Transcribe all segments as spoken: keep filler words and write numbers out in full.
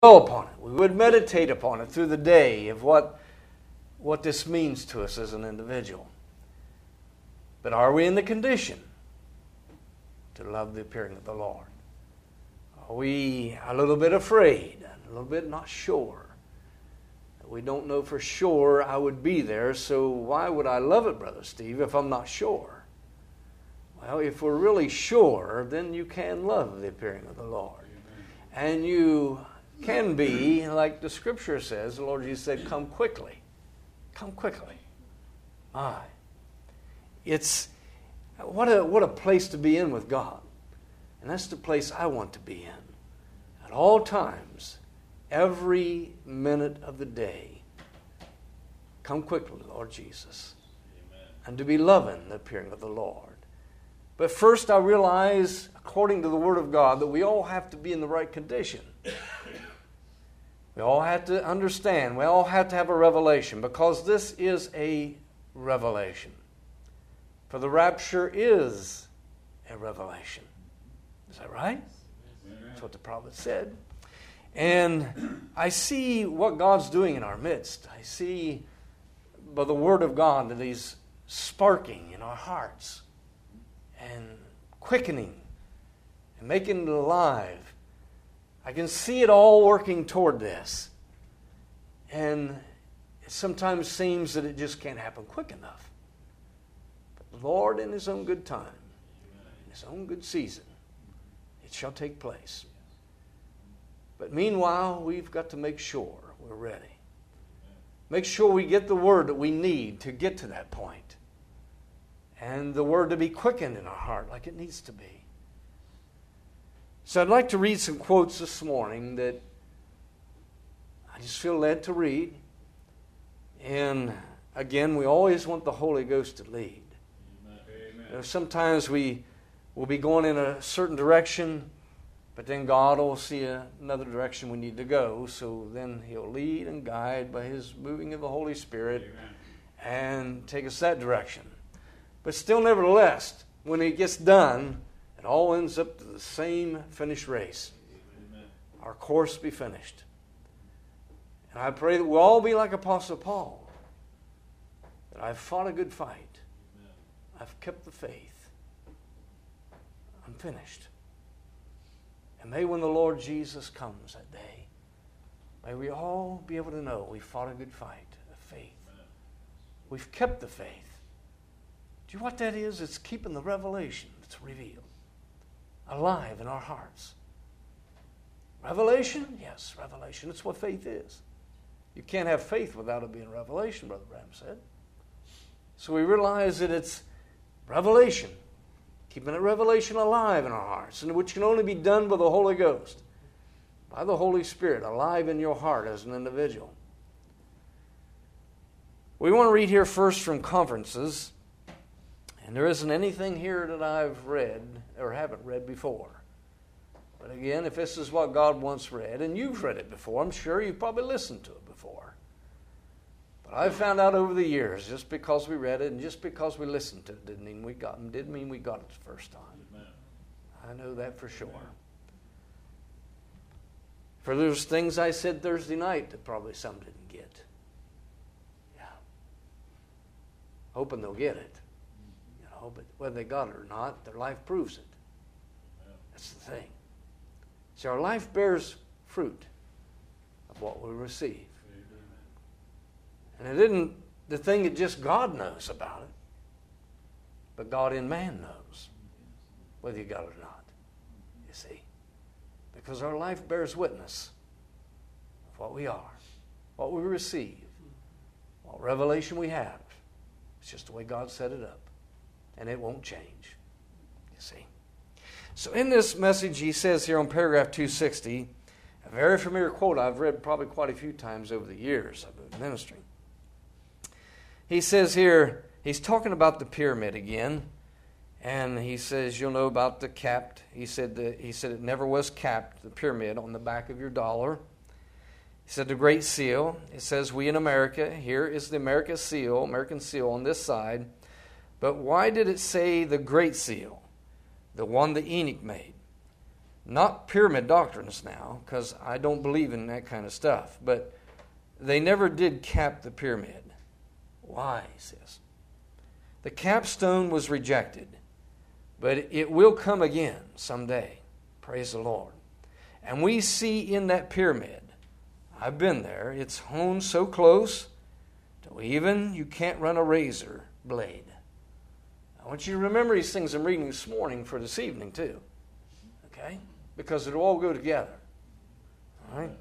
upon it. We would meditate upon it through the day of what, what this means to us as an individual. But are we in the condition to love the appearing of the Lord? Are we a little bit afraid, a little bit not sure? We don't know for sure I would be there, so why would I love it, Brother Steve, if I'm not sure? Well, if we're really sure, then you can love the appearing of the Lord. Amen. And you can be, like the Scripture says, the Lord Jesus said, come quickly. Come quickly. My. It's, what a, what a place to be in with God. And that's the place I want to be in. At all times, every minute of the day, come quickly, Lord Jesus. Amen. And to be loving the appearing of the Lord. But first I realize, according to the Word of God, that we all have to be in the right condition. We all have to understand. We all have to have a revelation, because this is a revelation. For the rapture is a revelation. Is that right? That's what the prophet said. And I see what God's doing in our midst. I see by the Word of God that He's sparking in our hearts and quickening and making it alive. I can see it all working toward this. And it sometimes seems that it just can't happen quick enough. But the Lord, in His own good time, in His own good season, it shall take place. But meanwhile, we've got to make sure we're ready. Make sure we get the Word that we need to get to that point. And the Word to be quickened in our heart like it needs to be. So I'd like to read some quotes this morning that I just feel led to read. And again, we always want the Holy Ghost to lead. Amen. You know, sometimes we will be going in a certain direction, but then God will see another direction we need to go. So then He'll lead and guide by His moving of the Holy Spirit. Amen. And take us that direction. But still, nevertheless, when it gets done, it all ends up to the same finished race. Amen. Our course be finished. And I pray that we'll all be like Apostle Paul. That I've fought a good fight. Amen. I've kept the faith. I'm finished. And may when the Lord Jesus comes that day, may we all be able to know we fought a good fight of faith. Amen. We've kept the faith. Do you know what that is? It's keeping the revelation that's revealed alive in our hearts. Revelation? Yes, revelation. It's what faith is. You can't have faith without it being revelation, Brother Bram said. So we realize that it's revelation. Keeping that revelation alive in our hearts, and which can only be done by the Holy Ghost, by the Holy Spirit, alive in your heart as an individual. We want to read here first from Conferences. And there isn't anything here that I've read or haven't read before. But again, if this is what God wants read, and you've read it before, I'm sure you've probably listened to it before. But I've found out over the years, just because we read it and just because we listened to it didn't mean we got it, didn't mean we got it the first time. Amen. I know that for sure. Amen. For there's things I said Thursday night that probably some didn't get. Yeah. Hoping they'll get it. But whether they got it or not, their life proves it. That's the thing. See, our life bears fruit of what we receive. And it isn't the thing that just God knows about it, but God in man knows whether you got it or not. You see? Because our life bears witness of what we are, what we receive, what revelation we have. It's just the way God set it up. And it won't change, you see. So in this message, he says here on paragraph two sixty, a very familiar quote I've read probably quite a few times over the years I've been ministering. He says here, he's talking about the pyramid again, and he says, you'll know about the capped. He said that he said it never was capped, the pyramid on the back of your dollar. He said the Great Seal. It says we in America. Here is the America seal, American seal on this side. But why did it say the Great Seal, the one that Enoch made? not pyramid doctrines now, because I don't believe in that kind of stuff, but they never did cap the pyramid. Why, he says? The capstone was rejected, but it will come again someday. Praise the Lord. And we see in that pyramid, I've been there, it's honed so close to even you can't run a razor blade. I want you to remember these things I'm reading this morning for this evening too. Okay? Because it'll all go together. All right?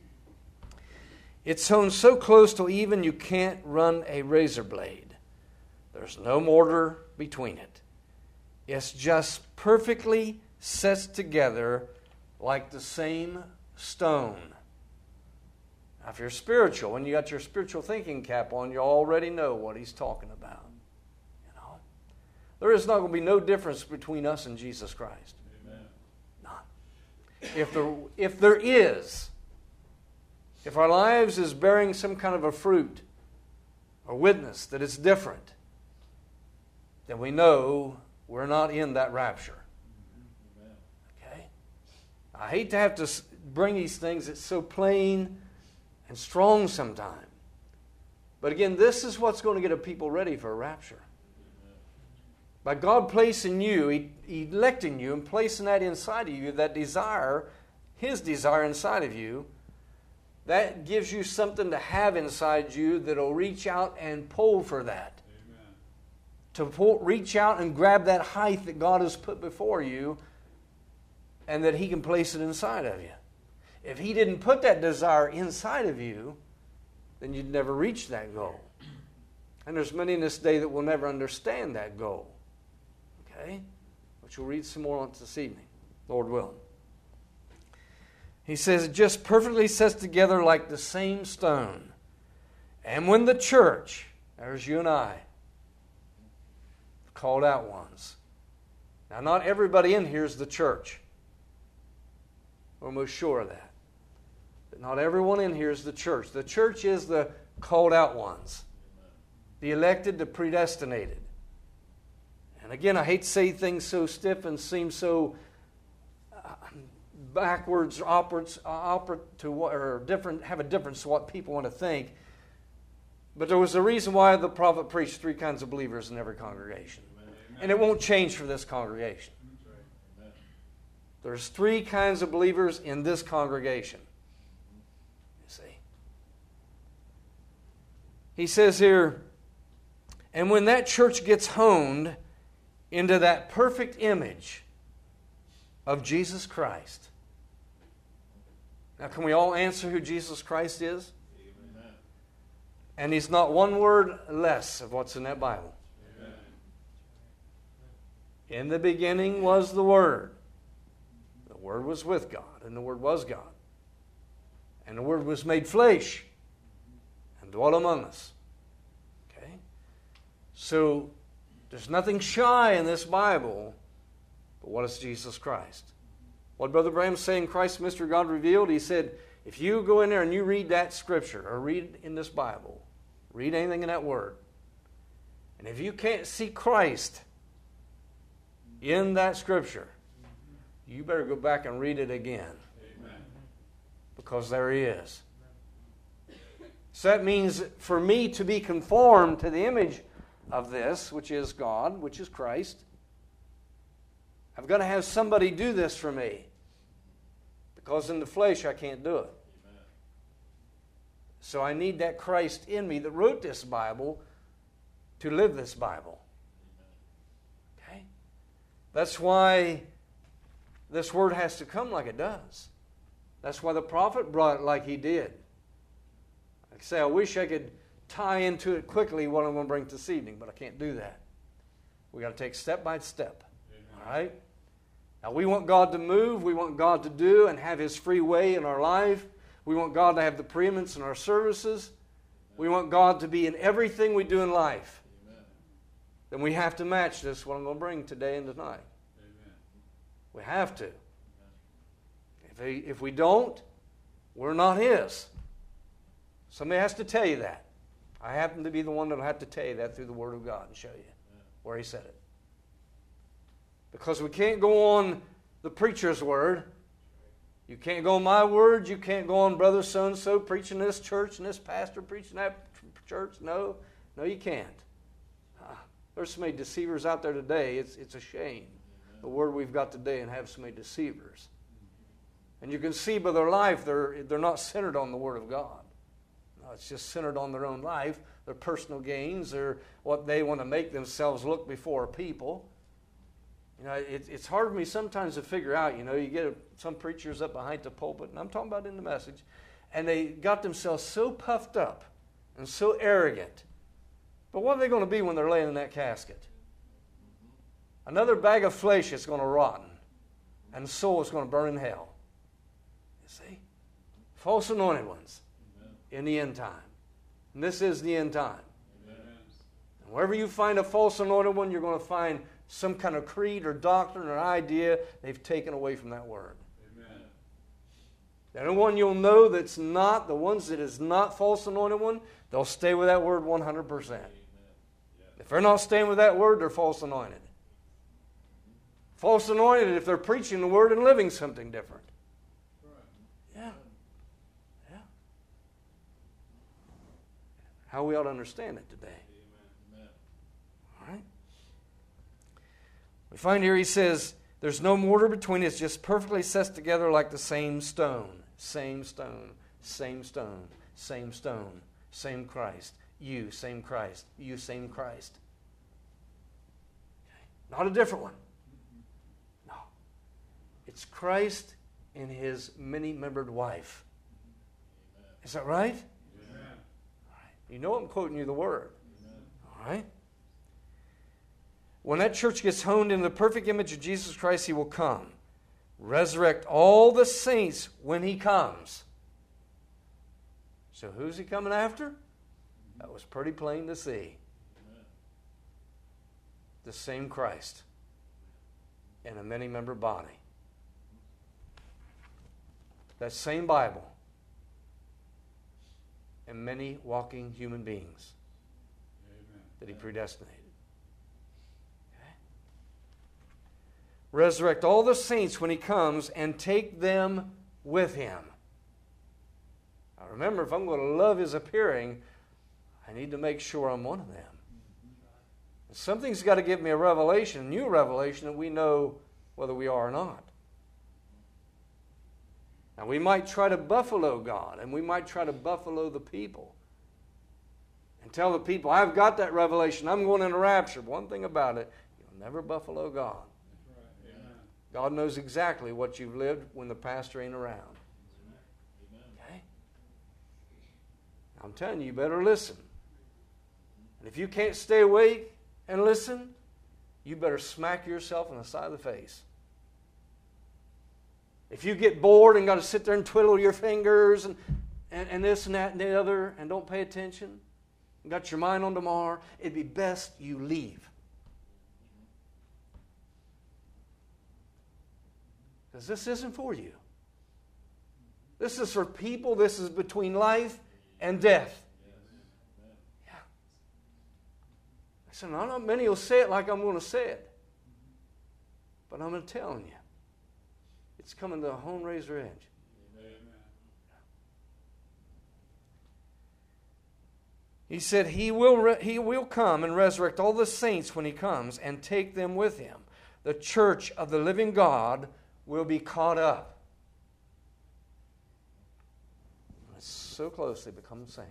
It's honed so close to even you can't run a razor blade. There's no mortar between it. It's just perfectly set together like the same stone. Now, if you're spiritual and you got your spiritual thinking cap on, you already know what he's talking about. You know, there is not going to be no difference between us and Jesus Christ. Amen. None. If there, if there is, if our lives is bearing some kind of a fruit or witness that it's different, then we know we're not in that rapture. Okay? I hate to have to bring these things. It's so plain and strong sometimes. But again, this is what's going to get a people ready for a rapture. By God placing you, He, electing you, and placing that inside of you, that desire, His desire inside of you, that gives you something to have inside you that'll reach out and pull for that. To pull, reach out and grab that height that God has put before you, and that He can place it inside of you. If He didn't put that desire inside of you, then you'd never reach that goal. And there's many in this day that will never understand that goal. Okay? Which we'll read some more on this evening, Lord willing. He says, it just perfectly sets together like the same stone. And when the church, there's you and I, called out ones. Now, not everybody in here is the church. We're almost sure of that. But not everyone in here is the church. The church is the called out ones. The elected, the predestinated. And again, I hate to say things so stiff and seem so uh, backwards, operates, uh, operate to what, or different, have a difference to what people want to think. But there was a reason why the prophet preached three kinds of believers in every congregation. Amen. And it won't change for this congregation. Right. There's three kinds of believers in this congregation. You see. He says here, and when that church gets honed into that perfect image of Jesus Christ. Now, can we all answer who Jesus Christ is? And He's not one word less of what's in that Bible. Amen. In the beginning was the Word. The Word was with God, and the Word was God. And the Word was made flesh and dwelt among us. Okay? So, there's nothing shy in this Bible, but what is Jesus Christ? What Brother Branham saying, Christ, Mystery God Revealed, he said, if you go in there and you read that scripture, or read in this Bible, read anything in that word, and if you can't see Christ in that scripture, you better go back and read it again. Amen. Because there He is. So that means for me to be conformed to the image of this, which is God, which is Christ, I've got to have somebody do this for me. Because in the flesh I can't do it. Amen. So I need that Christ in me that wrote this Bible to live this Bible. Amen. Okay? That's why this word has to come like it does. That's why the prophet brought it like he did. Like I say, I wish I could tie into it quickly what I'm going to bring this evening, but I can't do that. We've got to take step by step. Amen. All right? Now, we want God to move. We want God to do and have His free way in our life. We want God to have the preeminence in our services. We want God to be in everything we do in life. Amen. Then we have to match this, what I'm going to bring today and tonight. Amen. We have to. If, he, if we don't, we're not His. Somebody has to tell you that. I happen to be the one that will have to tell you that through the Word of God and show you Amen. Where He said it. Because we can't go on the preacher's word You can't go on my word. You can't go on brother so-and-so preaching this church and this pastor preaching that church. No, no, you can't. Uh, there's so many deceivers out there today. It's, it's a shame, the word we've got today, and have so many deceivers. And you can see by their life, they're, they're not centered on the Word of God. No, it's just centered on their own life, their personal gains, their, what they want to make themselves look before people. You know, it, it's hard for me sometimes to figure out, you know, you get a, some preachers up behind the pulpit, and I'm talking about in the message, and they got themselves so puffed up and so arrogant. But what are they going to be when they're laying in that casket? Another bag of flesh that's going to rotten, and the soul is going to burn in hell. See? False anointed ones. Amen. In the end time. And this is the end time. Amen. And wherever you find a false anointed one, you're going to find some kind of creed or doctrine or idea they've taken away from that word. Amen. The only one you'll know that's not, the ones that is not false anointed one, they'll stay with that word one hundred percent. Yeah. If they're not staying with that word, they're false anointed. False anointed if they're preaching the word and living something different. Yeah. Yeah. How we ought to understand it today. Amen. All right. We find here he says, there's no mortar between it. It's just perfectly set together like the same stone. Same stone. Same stone. Same stone. Same Christ. You, same Christ. You, same Christ. Okay. Not a different one. No. It's Christ in his many-membered wife. Amen. Is that right? Amen. All right. You know I'm quoting you the word. Amen. All right? When that church gets honed in the perfect image of Jesus Christ, he will come. Resurrect all the saints when he comes. So who's he coming after? That was pretty plain to see. Amen. The same Christ in a many-member body. That same Bible and many walking human beings. Amen. That he predestinated. Okay. Resurrect all the saints when he comes and take them with him. Now remember, if I'm going to love his appearing, I need to make sure I'm one of them. Mm-hmm. Something's got to give me a revelation, a new revelation, that we know whether we are or not. Now, we might try to buffalo God, and we might try to buffalo the people and tell the people, I've got that revelation, I'm going in a rapture. One thing about it, you'll never buffalo God. Right. God knows exactly what you've lived when the pastor ain't around. Amen. Okay? I'm telling you, you better listen. And if you can't stay awake and listen, you better smack yourself on the side of the face. If you get bored and got to sit there and twiddle your fingers and, and, and this and that and the other and don't pay attention, and got your mind on tomorrow, it'd be best you leave. Because this isn't for you. This is for people. This is between life and death. Yeah. I said, no, not many will say it like I'm going to say it. But I'm telling you. It's coming to a home razor edge. Amen. He said he will, re- he will come and resurrect all the saints when he comes and take them with him. The church of the living God will be caught up. It's so close they become the same.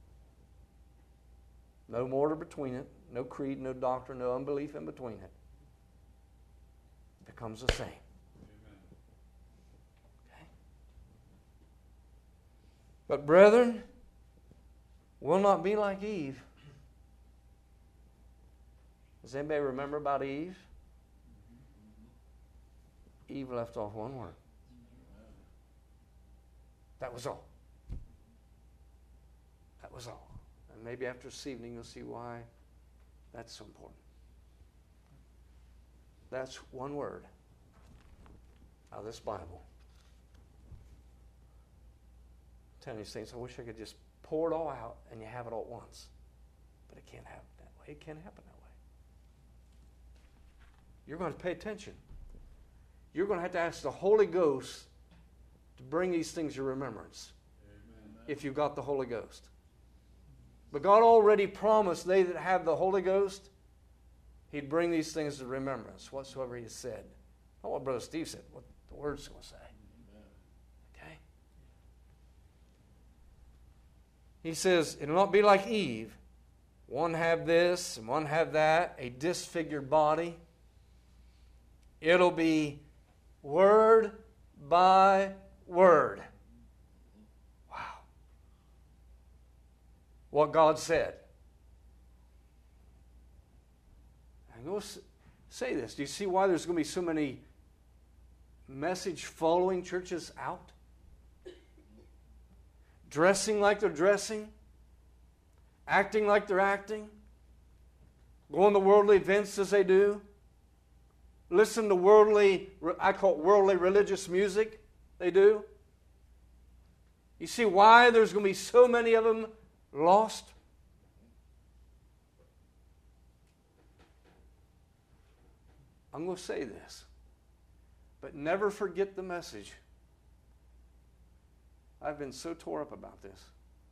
No mortar between it, no creed, no doctrine, no unbelief in between it. It becomes the same. But brethren, we'll not be like Eve. Does anybody remember about Eve? Eve left off one word. That was all. That was all. And maybe after this evening you'll see why that's so important. That's one word out of this Bible. Telling these things, I wish I could just pour it all out and you have it all at once. But it can't happen that way. It can't happen that way. You're going to pay attention. You're going to have to ask the Holy Ghost to bring these things to remembrance. Amen. If you've got the Holy Ghost. But God already promised they that have the Holy Ghost, He'd bring these things to remembrance, whatsoever He has said. Not what Brother Steve said, what the Word's going to say. Okay? He says, it'll not be like Eve. One have this and one have that, a disfigured body. It'll be word by word. Wow. What God said. I'm going to say this. Do you see why there's going to be so many message following churches out? Dressing like they're dressing. Acting like they're acting. Going to worldly events as they do. Listen to worldly, I call it worldly religious music. They do. You see why there's going to be so many of them lost? I'm going to say this, but never forget the message. I've been so tore up about this.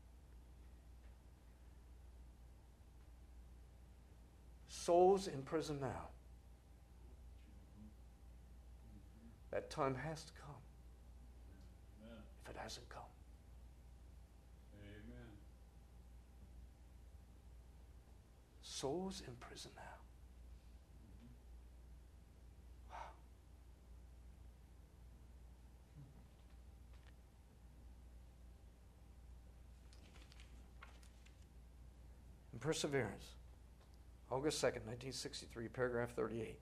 Souls in prison now. That time has to come. Amen. If it hasn't come. Amen. Souls in prison now. Wow. In Perseverance, August second, nineteen sixty-three, paragraph thirty-eight.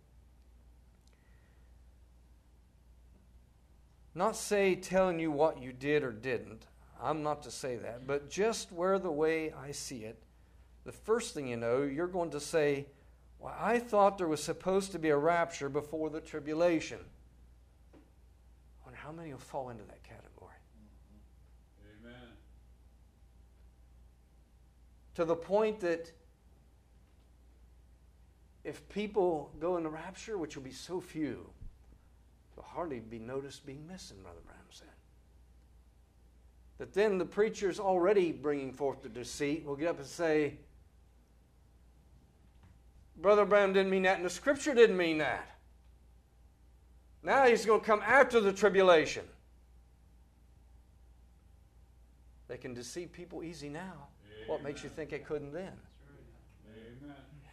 Not say telling you what you did or didn't. I'm not to say that. But just where the way I see it, the first thing you know, you're going to say, well, I thought there was supposed to be a rapture before the tribulation. I wonder how many will fall into that category. Amen. To the point that if people go in the rapture, which will be so few, will hardly be noticed being missing, Brother Branham said. That then the preacher's already bringing forth the deceit will get up and say, Brother Branham didn't mean that, and the Scripture didn't mean that. Now he's going to come after the tribulation. They can deceive people easy now. Amen. What makes you think they couldn't then? Amen. Yeah.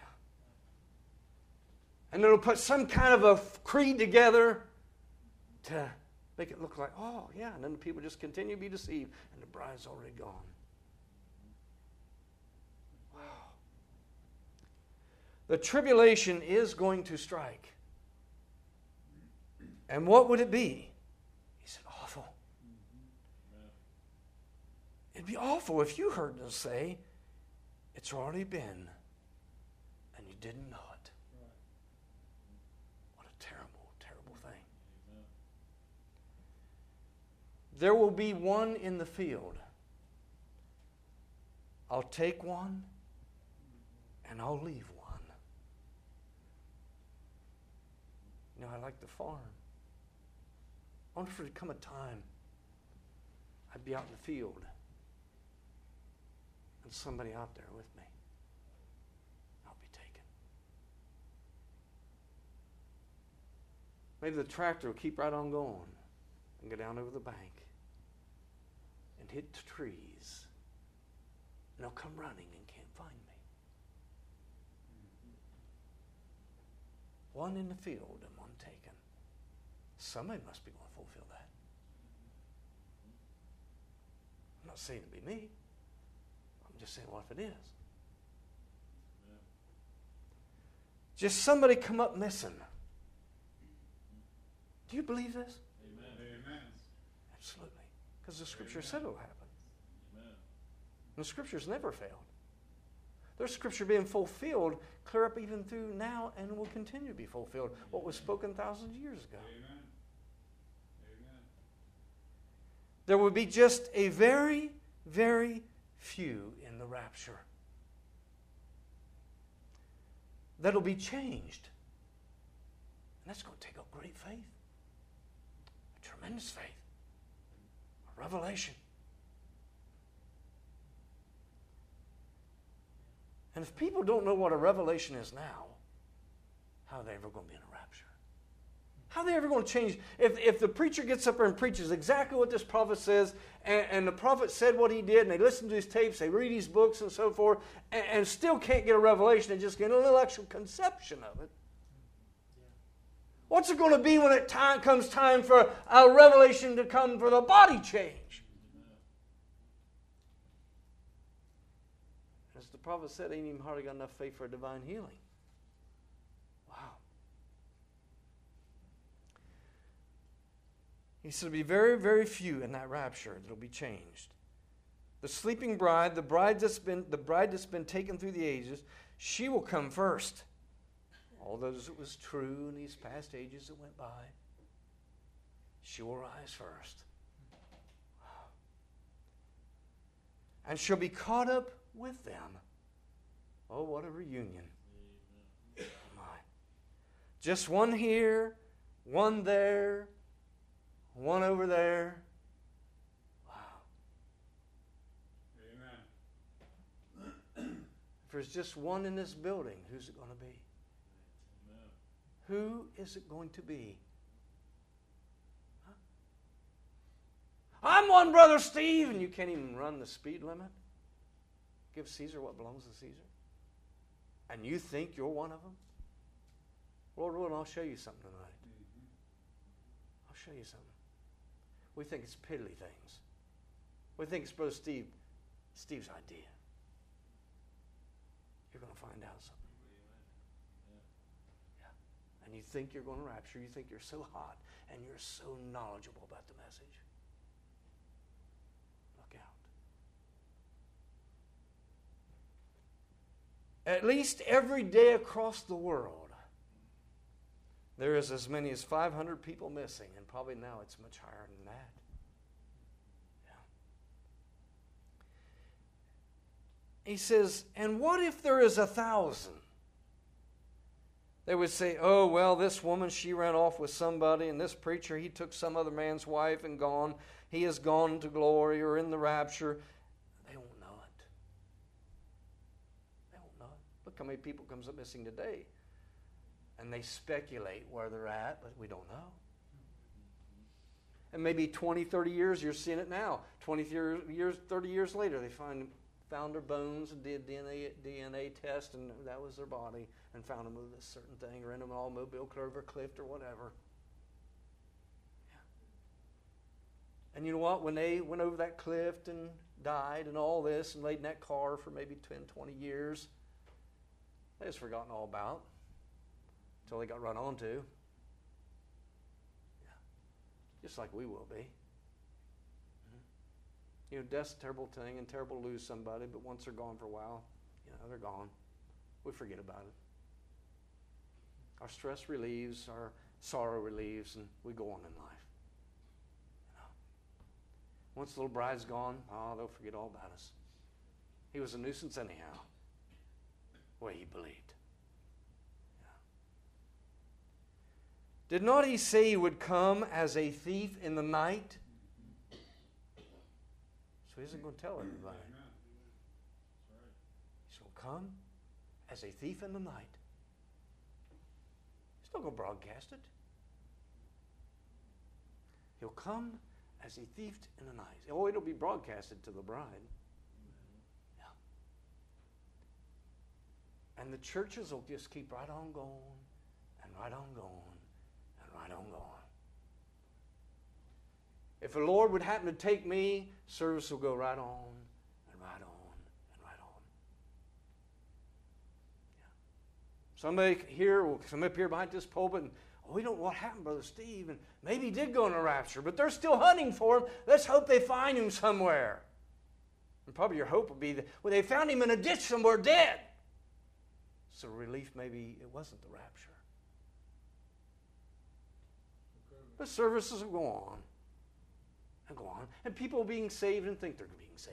And it'll put some kind of a creed together to make it look like, oh, yeah, and then the people just continue to be deceived, and the bride's already gone. Wow. The tribulation is going to strike. And what would it be? He said, awful. It'd be awful if you heard them say, it's already been, and you didn't know it. What a terrible, terrible thing. There will be one in the field. I'll take one and I'll leave one. You know, I like to farm. I wonder if there'd come a time I'd be out in the field and somebody out there with me. I'll be taken. Maybe the tractor will keep right on going and go down over the bank and hit the trees. And they'll come running and can't find me. One in the field and one taken. Somebody must be going to fulfill that. I'm not saying it'll be me. I'm just saying, what if it is? Yeah. Just somebody come up missing. Do you believe this? Amen. Amen. Absolutely. Because the Scripture Amen. Said it will happen. Amen. And the Scripture's never failed. There's Scripture being fulfilled clear up even through now and will continue to be fulfilled. What was spoken thousands of years ago. Amen. Amen. There will be just a very, very few in the rapture that'll be changed. And that's going to take up great faith. A tremendous faith. Revelation. And if people don't know what a revelation is now, how are they ever going to be in a rapture? How are they ever going to change? If, if the preacher gets up there and preaches exactly what this prophet says, and, and the prophet said what he did, and they listen to his tapes, they read his books and so forth, and, and still can't get a revelation, and just get an intellectual conception of it, what's it going to be when it time, comes time for a revelation to come for the body change? As the prophet said, ain't even hardly got enough faith for a divine healing. Wow. He said, there'll be very, very few in that rapture that'll be changed. The sleeping bride, the bride that's been, the bride that's been taken through the ages, she will come first. All those that was true in these past ages that went by, she will rise first. And she'll be caught up with them. Oh, what a reunion. Oh, my. Just one here, one there, one over there. Wow. Amen. If there's just one in this building, who's it going to be? Amen. Who is it going to be? Huh? I'm one, Brother Steve, and you can't even run the speed limit. Give Caesar what belongs to Caesar. And you think you're one of them? Lord willing, I'll show you something tonight. Mm-hmm. I'll show you something. We think it's piddly things. We think it's Brother Steve, Steve's idea. You're going to find out something. Yeah. And you think you're going to rapture. You think you're so hot and you're so knowledgeable about the message. Look out. At least every day across the world, there is as many as five hundred people missing, and probably now it's much higher than that. Yeah. He says, and what if there is a thousand? They would say, oh, well, this woman, she ran off with somebody, and this preacher, he took some other man's wife and gone. He has gone to glory or in the rapture. They won't know it. They won't know it. Look how many people comes up missing today. And they speculate where they're at, but we don't know. And maybe twenty, thirty years, you're seeing it now. twenty years, thirty years later, they find found their bones and did D N A, D N A test, and that was their body, and found them with a certain thing, or in an automobile, Clover Cliff, or whatever. Yeah. And you know what? When they went over that cliff and died and all this, and laid in that car for maybe ten, twenty years, they just forgotten all about. Until they got run onto. Yeah. Just like we will be. Mm-hmm. You know, death's a terrible thing and terrible to lose somebody, but once they're gone for a while, you know, they're gone. We forget about it. Our stress relieves, our sorrow relieves, and we go on in life. You know? Once the little bride's gone, oh, they'll forget all about us. He was a nuisance anyhow. The way he believed. Did not he say he would come as a thief in the night? So he isn't going to tell everybody. He's going to come as a thief in the night. He's not going to broadcast it. He'll come as a thief in the night. Oh, it'll be broadcasted to the bride. Yeah. And the churches will just keep right on going and right on going. Right on going. If the Lord would happen to take me, service will go right on and right on and right on. Yeah. Somebody here will come up here behind this pulpit and, oh, we don't know what happened, Brother Steve, and maybe he did go in a rapture, but they're still hunting for him. Let's hope they find him somewhere. And probably your hope would be that, well, they found him in a ditch somewhere dead. So relief maybe it wasn't the rapture. The services will go on and go on. And people are being saved and think they're being saved.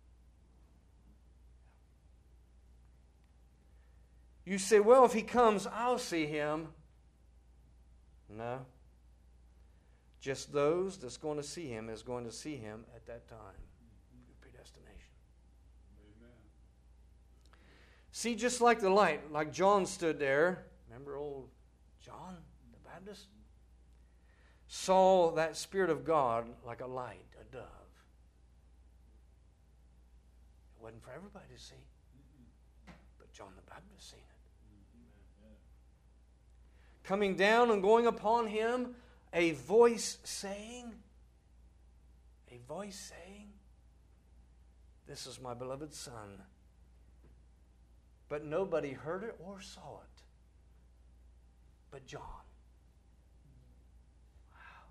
You say, well, if he comes, I'll see him. No. Just those that's going to see him is going to see him at that time. Predestination. Amen. See, just like the light, like John stood there. Remember old John the Baptist? Saw that Spirit of God like a light, a dove. It wasn't for everybody to see. But John the Baptist seen it. Coming down and going upon him, a voice saying, a voice saying, "This is my beloved Son." But nobody heard it or saw it but John. Wow.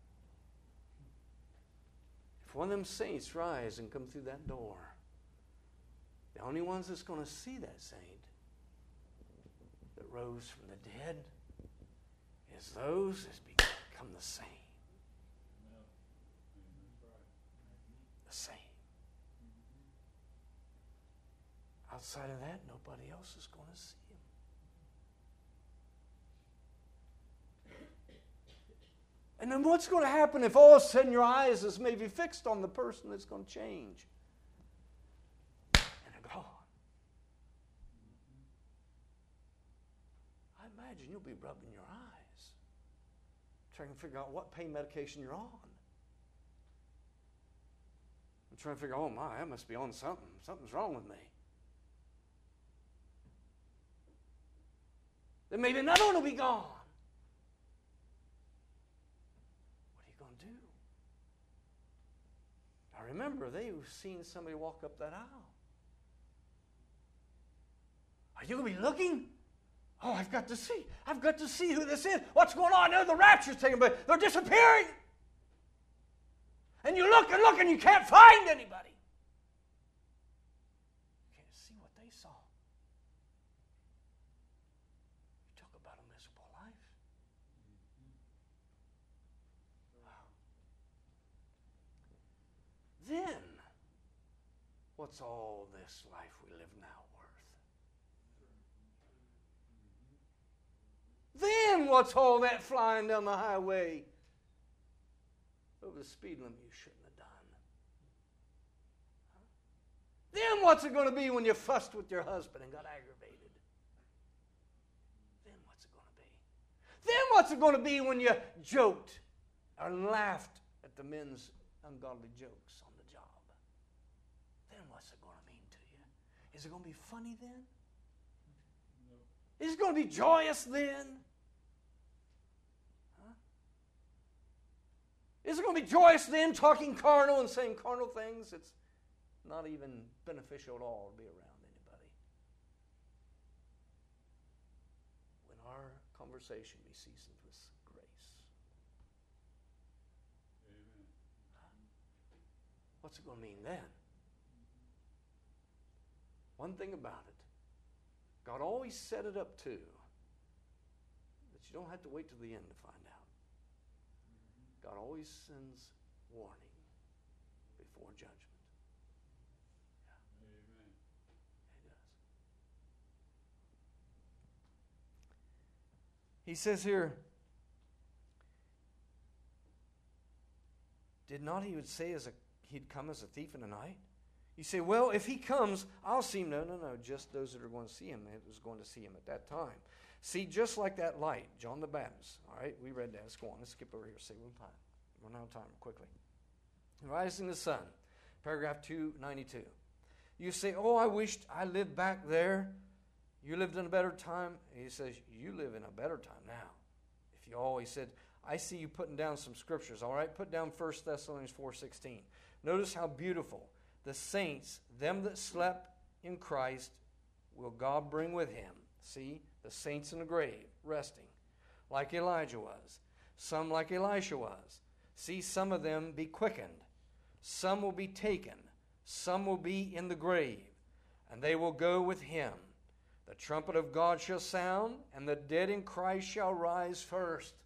If one of them saints rise and come through that door, the only ones that's going to see that saint that rose from the dead is those that become the same. The same. Outside of that, nobody else is going to see him. And then what's going to happen if all of a sudden your eyes is maybe fixed on the person that's going to change? And they're gone. I imagine you'll be rubbing your eyes, trying to figure out what pain medication you're on. I'm trying to figure, oh my, I must be on something. Something's wrong with me. Then maybe another one will be gone. What are you going to do? Now remember, they've seen somebody walk up that aisle. Are you going to be looking? Oh, I've got to see. I've got to see who this is. What's going on? No, the rapture's taking place. They're disappearing. And you look and look and you can't find anybody. You can't see what they saw. You talk about a miserable life. Wow. Then, what's all this life we live now worth? Then what's all that flying down the highway over the speed limit you shouldn't have done? Huh? Then what's it going to be when you fussed with your husband and got aggravated? Then what's it going to be? Then what's it going to be when you joked or laughed at the men's ungodly jokes on the job? Then what's it going to mean to you? Is it going to be funny then? Is it going to be joyous then? Huh? Is it going to be joyous then, talking carnal and saying carnal things? It's not even beneficial at all to be around anybody. When our conversation be seasoned with grace. Amen. Huh? What's it going to mean then? One thing about it, God always set it up too, that you don't have to wait till the end to find out. God always sends warning before judgment. Yeah. Amen. He does. He says here, did not he would say as a, he'd come as a thief in the night? You say, well, if he comes, I'll see him. No, no, no. Just those that are going to see him, it was going to see him at that time. See, just like that light, John the Baptist. All right, we read that. Let's go on. Let's skip over here. See one time. Run out of time quickly. Rising the sun, paragraph two ninety-two. You say, oh, I wished I lived back there. You lived in a better time. He says, you live in a better time now. If you always said, I see you putting down some scriptures. All right, put down First Thessalonians four sixteen. Notice how beautiful. The saints, them that slept in Christ, will God bring with him. See, the saints in the grave, resting, like Elijah was. Some like Elisha was. See, some of them be quickened. Some will be taken. Some will be in the grave. And they will go with him. The trumpet of God shall sound, and the dead in Christ shall rise first.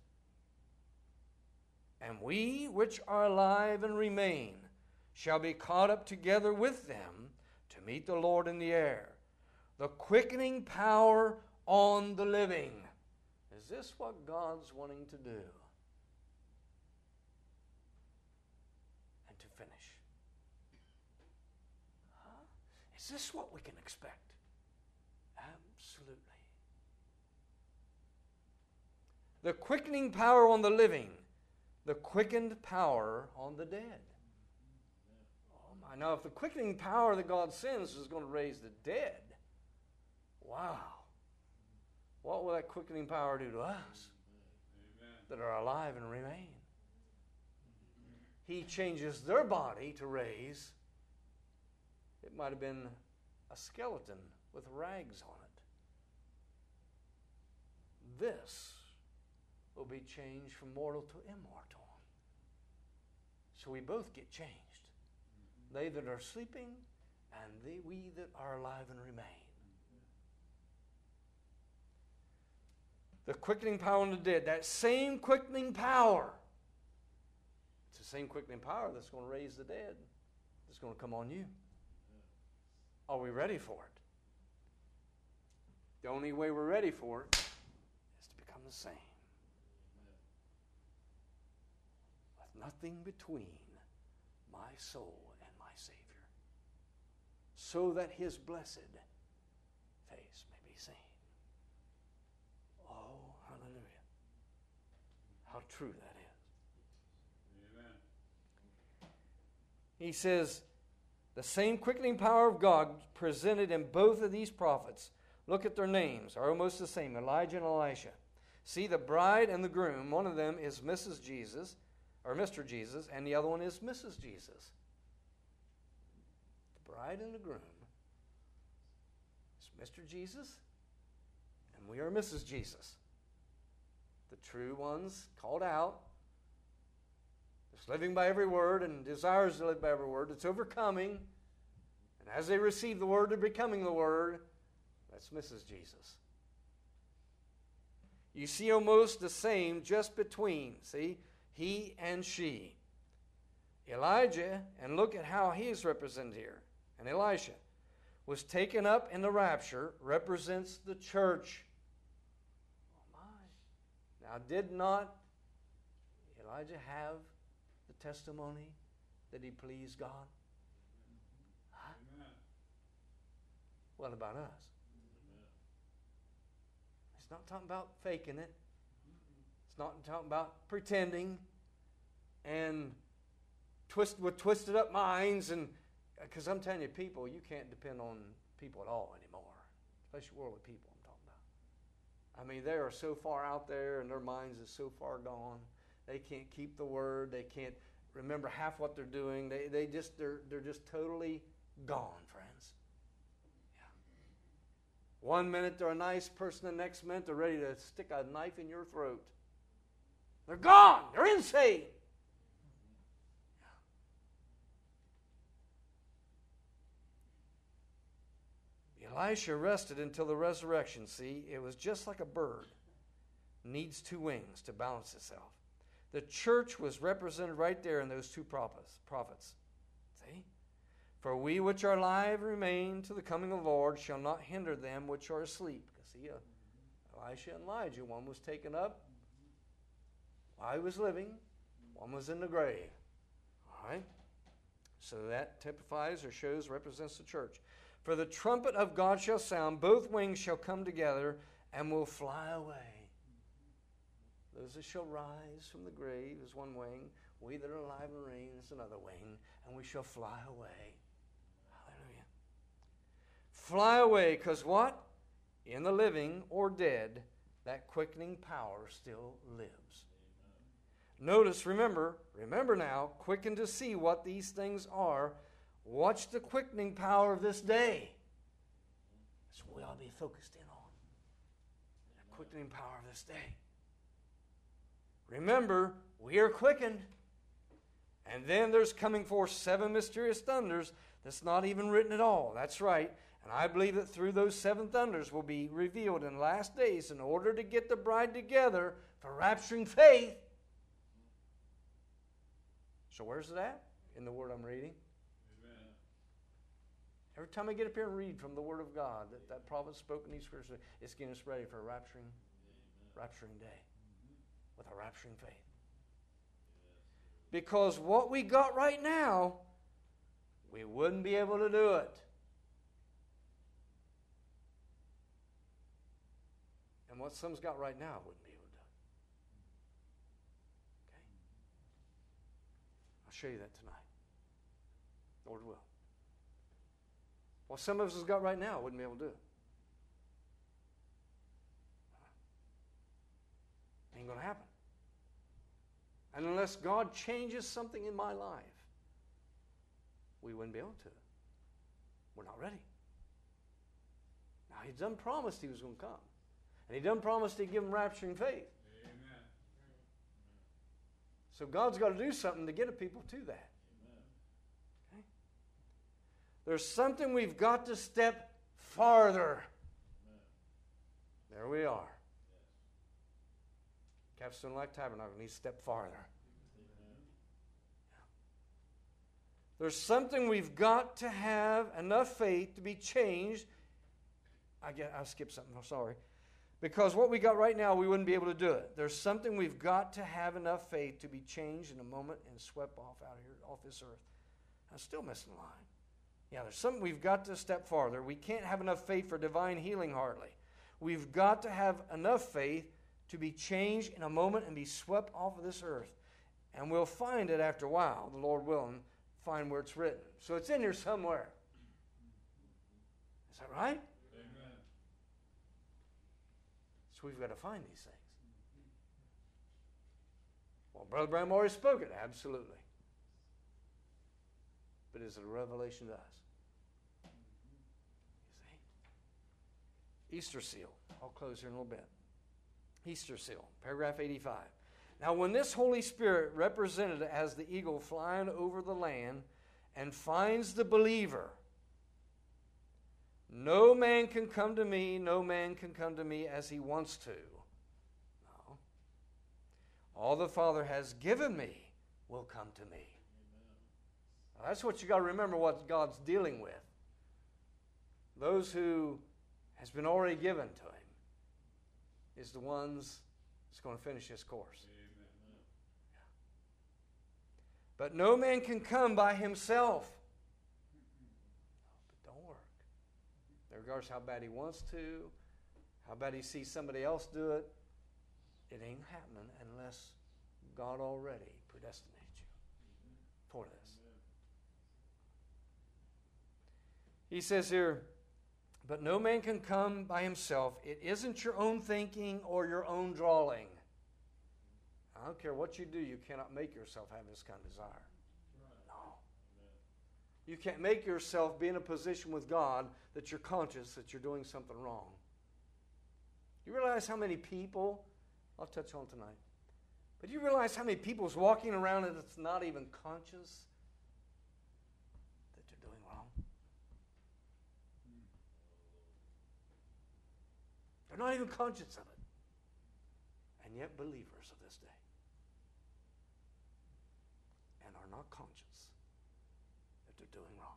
And we which are alive and remain shall be caught up together with them to meet the Lord in the air. The quickening power on the living. Is this what God's wanting to do? Is this what we can expect? Absolutely. The quickening power on the living, the quickened power on the dead. Oh my! Now, if the quickening power that God sends is going to raise the dead, wow! What will that quickening power do to us Amen. That are alive and remain? He changes their body to raise. It might have been a skeleton with rags on it. This will be changed from mortal to immortal. So we both get changed. They that are sleeping and they, we that are alive and remain. The quickening power on the dead, that same quickening power. It's the same quickening power that's going to raise the dead. That's going to come on you. Are we ready for it? The only way we're ready for it is to become the same. With nothing between my soul and my Savior. So that His blessed face may be seen. Oh, hallelujah. How true that is. Amen. He says, the same quickening power of God presented in both of these prophets. Look at their names, are almost the same, Elijah and Elisha. See, the bride and the groom, one of them is Missus Jesus, or Mister Jesus, and the other one is Missus Jesus. The bride and the groom is Mister Jesus, and we are Missus Jesus. The true ones called out, that's living by every word and desires to live by every word, that's overcoming, and as they receive the word, they're becoming the word. That's Missus Jesus. You see almost the same just between, see, he and she. Elijah, and look at how he is represented here, and Elisha, was taken up in the rapture, represents the church. Oh my. Now, did not Elijah have the testimony that he pleased God? Huh? What about us? It's not talking about faking it. It's not talking about pretending and twist with twisted up minds. And because I'm telling you, people, you can't depend on people at all anymore, especially worldly people I'm talking about. I mean, they are so far out there and their minds are so far gone. They can't keep the word. They can't remember half what they're doing. They they just they're they're just totally gone, friends. One minute they're a nice person, the next minute they're ready to stick a knife in your throat. They're gone. They're insane. Yeah. Elisha rested until the resurrection. See, it was just like a bird needs two wings to balance itself. The church was represented right there in those two prophets. prophets. See? For we which are alive remain to the coming of the Lord shall not hinder them which are asleep. Because see, uh, Elisha and Elijah, one was taken up while he was living, one was in the grave. All right? So that typifies or shows, represents the church. For the trumpet of God shall sound, both wings shall come together, and will fly away. Those that shall rise from the grave is one wing, we that are alive and reign is another wing, and we shall fly away. Hallelujah. Fly away, because what? In the living or dead, that quickening power still lives. Amen. Notice, remember, remember now, quicken to see what these things are. Watch the quickening power of this day. That's what we ought to be focused in on. The quickening power of this day. Remember, we are quickened. And then there's coming forth seven mysterious thunders that's not even written at all. That's right. And I believe that through those seven thunders will be revealed in the last days in order to get the bride together for rapturing faith. So where's it at? In the word I'm reading. Amen. Every time I get up here and read from the word of God that that prophet spoke in these scriptures, it's getting us ready for a rapturing, rapturing day with a rapturing faith. Because what we got right now, we wouldn't be able to do it And what some's got right now wouldn't be able to do it. Okay? I'll show you that tonight. Lord will. What some of us has got right now wouldn't be able to do it. Ain't going to happen. And unless God changes something in my life, we wouldn't be able to. We're not ready. Now, He done promised He was going to come. And He done promised He'd give them rapturing faith. Amen. So God's got to do something to get a people to that. Amen. Okay? There's something we've got to step farther. Amen. There we are. Yes. Capstone Life Tabernacle needs to step farther. Amen. There's something we've got to have enough faith to be changed. I get, I skipped something. I'm sorry. Because what we got right now, we wouldn't be able to do it. There's something we've got to have enough faith to be changed in a moment and swept off out of here, off this earth. I'm still missing the line. Yeah, there's something we've got to step farther. We can't have enough faith for divine healing hardly. We've got to have enough faith to be changed in a moment and be swept off of this earth. And we'll find it after a while, the Lord willing, find where it's written. So it's in here somewhere. Is that right? Amen. So we've got to find these things. Well, Brother Branham already spoke it. Absolutely. But is it a revelation to us? You see? Easter seal. I'll close here in a little bit. Easter seal, paragraph eighty-five. Now, when this Holy Spirit, represented as the eagle flying over the land, and finds the believer, no man can come to me, no man can come to me as he wants to. No. All the Father has given me will come to me. Amen. Now, that's what you got to remember what God's dealing with. Those who has been already given to Him is the ones that's going to finish this course. Amen. But no man can come by himself. But don't work. Regardless how bad he wants to, how bad he sees somebody else do it, it ain't happening unless God already predestinated you for this. He says here, but no man can come by himself. It isn't your own thinking or your own drawing. I don't care what you do, you cannot make yourself have this kind of desire. No. You can't make yourself be in a position with God that you're conscious that you're doing something wrong. You realize how many people, I'll touch on tonight, but you realize how many people is walking around that's not even conscious that they're doing wrong? They're not even conscious of it. And yet believers of this day. And are not conscious that they're doing wrong.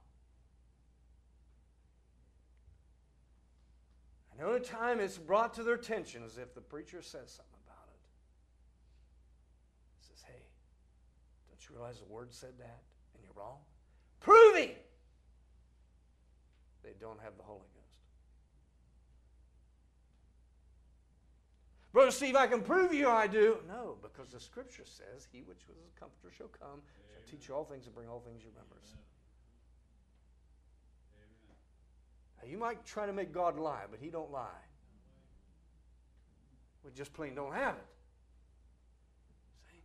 And the only time it's brought to their attention is if the preacher says something about it. He says, hey, don't you realize the Word said that and you're wrong? Proving they don't have the Holy Ghost. Brother Steve, I can prove you I do. No, because the Scripture says, he which was a comforter shall come, Amen. Shall teach you all things and bring all things to your remembrance. Amen. Now, you might try to make God lie, but He don't lie. We just plain don't have it. See?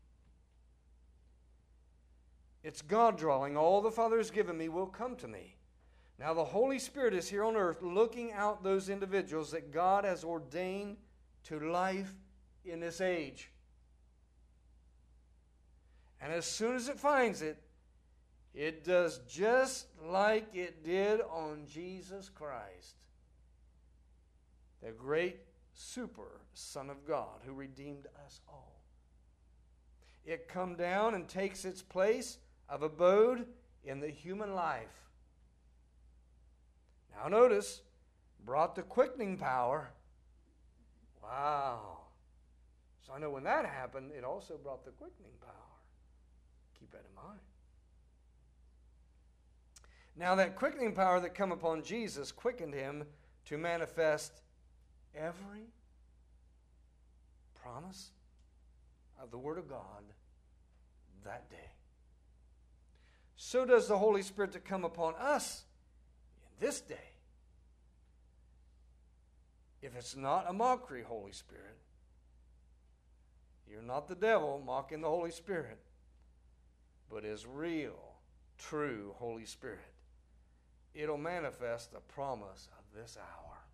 It's God drawing. All the Father has given me will come to me. Now the Holy Spirit is here on earth looking out those individuals that God has ordained to life in this age. And as soon as it finds it, it does just like it did on Jesus Christ, the great super Son of God who redeemed us all. It come down and takes its place of abode in the human life. Now notice, brought the quickening power. Wow. So I know when that happened, it also brought the quickening power. Keep that in mind. Now that quickening power that come upon Jesus quickened him to manifest every promise of the Word of God that day. So does the Holy Spirit to come upon us in this day. If it's not a mockery Holy Spirit, you're not the devil mocking the Holy Spirit, but is real, true Holy Spirit, it'll manifest the promise of this hour.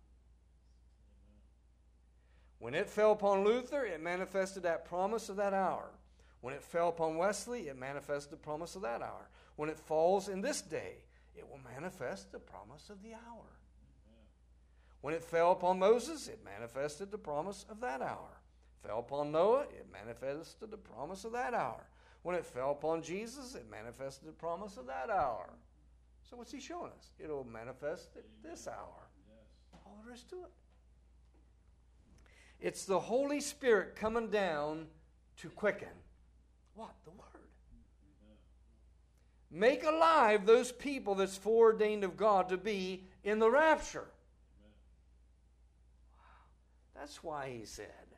When it fell upon Luther, it manifested that promise of that hour. When it fell upon Wesley, it manifested the promise of that hour. When it falls in this day, it will manifest the promise of the hour. When it fell upon Moses, it manifested the promise of that hour. It fell upon Noah, it manifested the promise of that hour. When it fell upon Jesus, it manifested the promise of that hour. So what's he showing us? It'll manifest at this hour. All there is to it. It's the Holy Spirit coming down to quicken. What? The Word. Make alive those people that's foreordained of God to be in the rapture. Wow. That's why he said,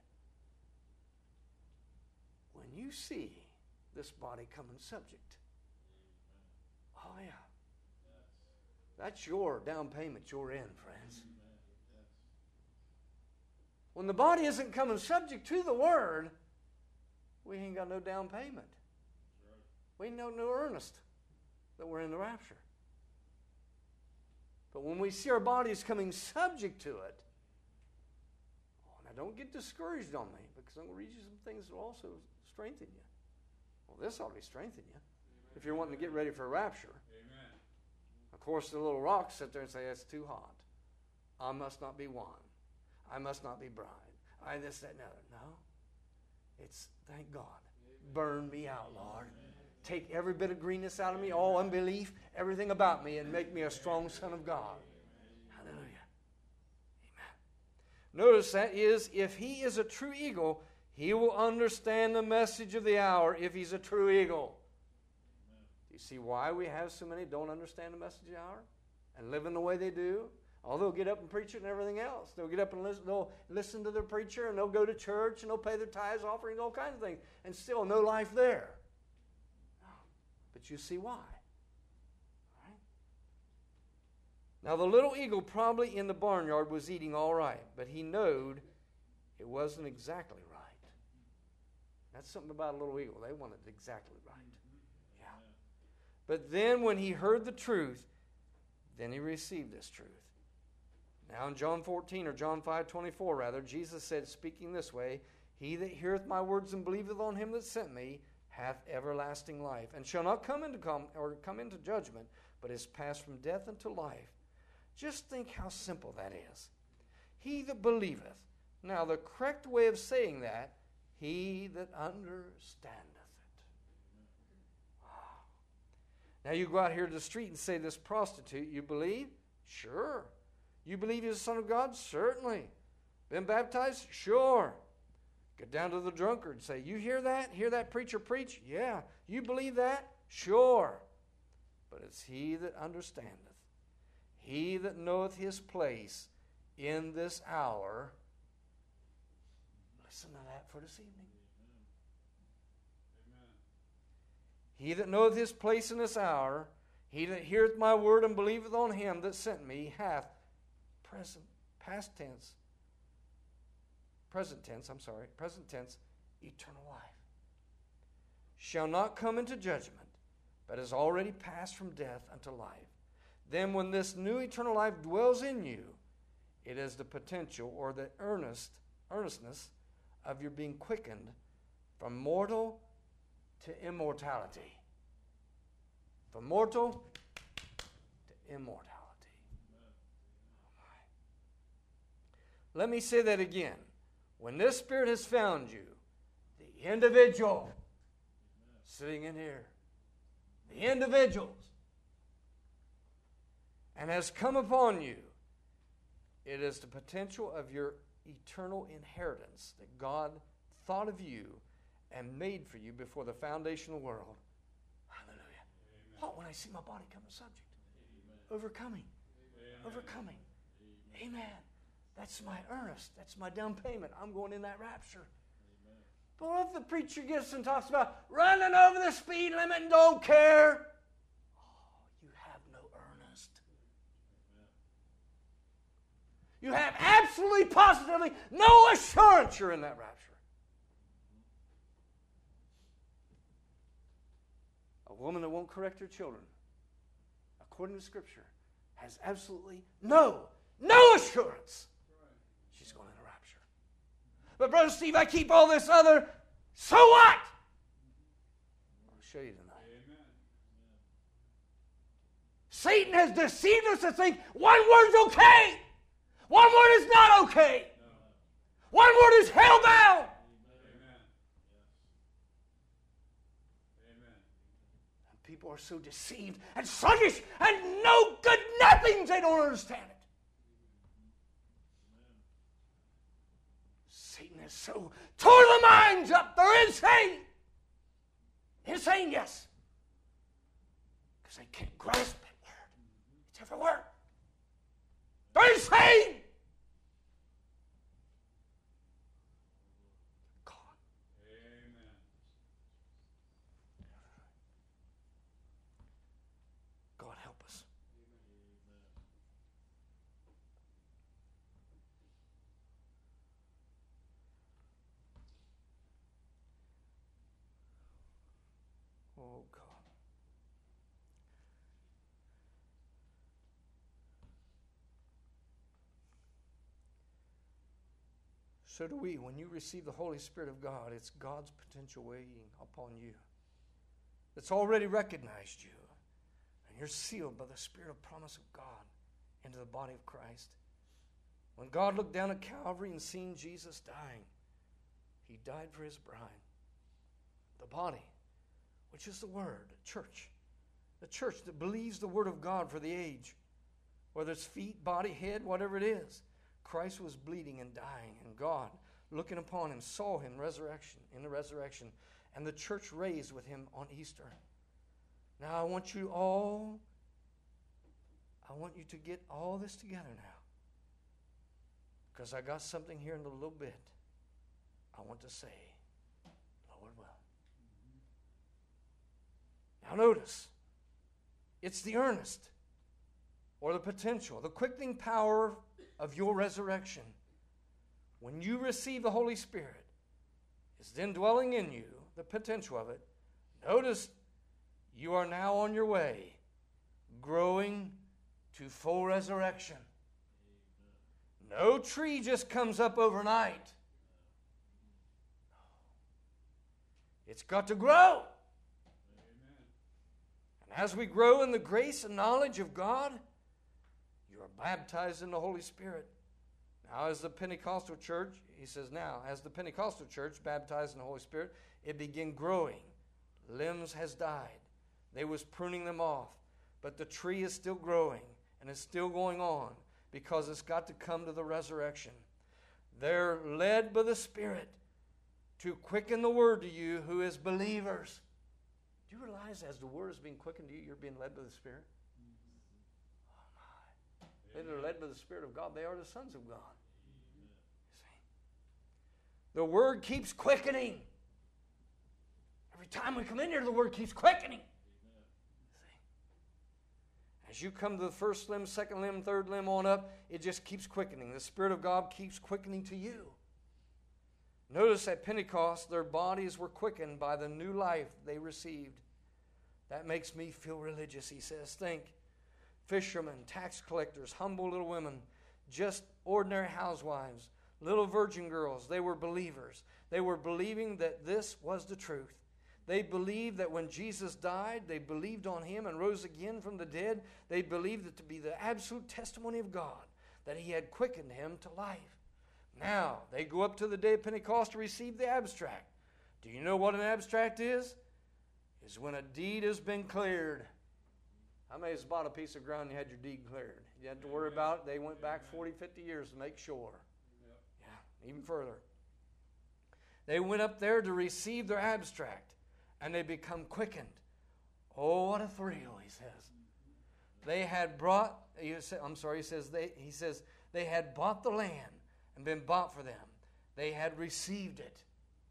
when you see this body coming subject, oh yeah, that's your down payment you're in, friends. When the body isn't coming subject to the Word, we ain't got no down payment. We ain't no, no earnest that we're in the rapture. But when we see our bodies coming subject to it, oh, now don't get discouraged on me, because I'm going to read you some things that will also strengthen you. Well, this ought to strengthen you. Amen. If you're wanting to get ready for a rapture. Amen. Of course, the little rocks sit there and say, it's too hot. I must not be one. I must not be bride. I this, that, and other. No. It's, thank God. Burn me out, Lord. Take every bit of greenness out of me, all unbelief, everything about me, and make me a strong son of God. Hallelujah. Amen. Notice that is, if he is a true eagle, he will understand the message of the hour if he's a true eagle. Do you see why we have so many don't understand the message of the hour and live in the way they do? Oh, they'll get up and preach it and everything else. They'll get up and listen, they'll listen to their preacher, and they'll go to church, and they'll pay their tithes, offerings, all kinds of things, and still no life there. No. But you see why. All right? Now, the little eagle probably in the barnyard was eating all right, but he knowed it wasn't exactly right. That's something about a little eagle. They want it exactly right. Yeah. But then when he heard the truth, then he received this truth. Now in John fourteen, or John five twenty-four rather, Jesus said, speaking this way, he that heareth my words and believeth on him that sent me hath everlasting life, and shall not come into com- or come into judgment, but is passed from death unto life. Just think how simple that is. He that believeth. Now the correct way of saying that, he that understandeth it. Wow. Now you go out here to the street and say, this prostitute, you believe? Sure. You believe he's the Son of God? Certainly. Been baptized? Sure. Get down to the drunkard and say, you hear that? Hear that preacher preach? Yeah. You believe that? Sure. But it's he that understandeth, he that knoweth his place in this hour. Listen to that for this evening. Amen. He that knoweth his place in this hour, he that heareth my word and believeth on him that sent me, hath present, past tense, present tense, I'm sorry, present tense, eternal life. Shall not come into judgment, but is already passed from death unto life. Then when this new eternal life dwells in you, it is the potential or the earnest, earnestness of your being quickened from mortal to immortality. From mortal to immortality. Let me say that again. When this Spirit has found you, the individual Amen. Sitting in here, the individuals, and has come upon you, it is the potential of your eternal inheritance that God thought of you and made for you before the foundation of the world. Hallelujah. Amen. What when I see my body coming subject? Amen. Overcoming. Amen. Overcoming. Amen. Amen. That's my earnest. That's my down payment. I'm going in that rapture. But what if the preacher gets and talks about running over the speed limit and don't care? Oh, you have no earnest. You have absolutely, positively no assurance you're in that rapture. A woman that won't correct her children, according to Scripture, has absolutely no, no assurance she's going in a rapture. But Brother Steve, I keep all this other, so what? I'll show you tonight. Amen. Satan has deceived us to think one word's okay. One word is not okay. No. One word is hell-bound. Amen. Amen. And people are so deceived and sluggish and no good nothings, they don't understand it. Satan has so tore the minds up. They're insane. Insane, yes. Because they can't grasp that word. It's every word. They're insane. God. Amen. God help us. Amen. Oh, God. So do we. When you receive the Holy Spirit of God, it's God's potential weighing upon you. It's already recognized you. And you're sealed by the Spirit of promise of God into the body of Christ. When God looked down at Calvary and seen Jesus dying, He died for His bride, the body, which is the Word, the church. The church that believes the Word of God for the age. Whether it's feet, body, head, whatever it is. Christ was bleeding and dying, and God, looking upon Him, saw Him resurrection in the resurrection, and the church raised with Him on Easter. Now I want you all, I want you to get all this together now. Because I got something here in a little bit I want to say, Lord will. Now notice, it's the earnest, or the potential, the quickening power of your resurrection. When you receive the Holy Spirit, is then dwelling in you, the potential of it. Notice, you are now on your way, growing to full resurrection. No tree just comes up overnight. It's got to grow. And as we grow in the grace and knowledge of God, you are baptized in the Holy Spirit. Now, as the Pentecostal church, he says now, as the Pentecostal church baptized in the Holy Spirit, it began growing. Limbs has died. They was pruning them off. But the tree is still growing, and it's still going on, because it's got to come to the resurrection. They're led by the Spirit to quicken the word to you who is believers. Do you realize as the word is being quickened to you, you're being led by the Spirit? They that are led by the Spirit of God, they are the sons of God. Amen. See? The Word keeps quickening. Every time we come in here, the Word keeps quickening. Amen. See? As you come to the first limb, second limb, third limb on up, it just keeps quickening. The Spirit of God keeps quickening to you. Notice at Pentecost, their bodies were quickened by the new life they received. That makes me feel religious, he says. Think. Fishermen, tax collectors, humble little women, just ordinary housewives, little virgin girls. They were believers. They were believing that this was the truth. They believed that when Jesus died, they believed on Him and rose again from the dead. They believed it to be the absolute testimony of God, that He had quickened him to life. Now, they go up to the day of Pentecost to receive the abstract. Do you know what an abstract is? It's when a deed has been cleared. How many has bought a piece of ground and you had your deed cleared? You had to worry about it. They went back forty, fifty years to make sure. Yeah, even further. They went up there to receive their abstract, and they become quickened. Oh, what a thrill, he says. They had brought, I'm sorry, he says, they, he says, they had bought the land and been bought for them. They had received it.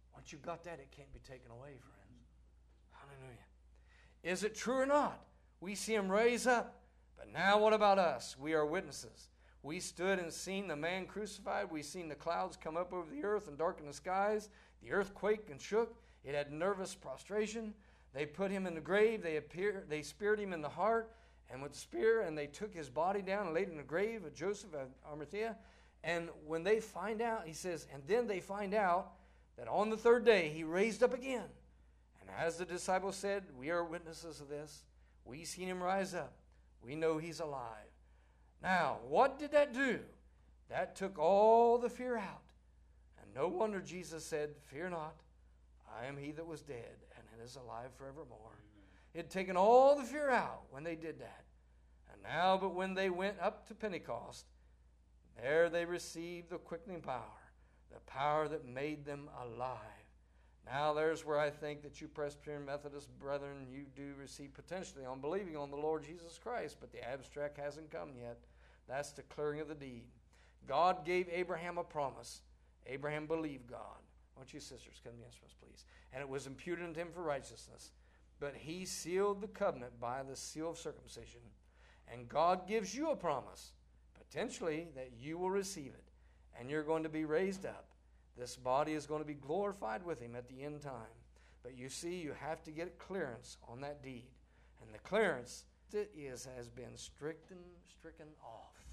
Once you've got that, it can't be taken away, friends. Hallelujah. Is it true or not? We see him raise up. But now what about us? We are witnesses. We stood and seen the man crucified. We seen the clouds come up over the earth and darken the skies. The earth quaked and shook. It had nervous prostration. They put him in the grave. They appear, they speared him in the heart and with the spear, and they took his body down and laid it in the grave of Joseph of Arimathea. And when they find out, he says, and then they find out that on the third day he raised up again. And as the disciples said, we are witnesses of this. We seen him rise up. We know he's alive. Now, what did that do? That took all the fear out. And no wonder Jesus said, fear not, I am he that was dead, and is alive forevermore. Amen. It had taken all the fear out when they did that. And now, but when they went up to Pentecost, there they received the quickening power, the power that made them alive. Now there's where I think that you Presbyterian Methodist brethren, you do receive potentially on believing on the Lord Jesus Christ, but the abstract hasn't come yet. That's the clearing of the deed. God gave Abraham a promise. Abraham believed God. Won't you sisters come to the instruments, please? And it was imputed unto him for righteousness. But he sealed the covenant by the seal of circumcision. And God gives you a promise, potentially, that you will receive it. And you're going to be raised up. This body is going to be glorified with him at the end time. But you see, you have to get clearance on that deed. And the clearance is has been stricken, stricken off.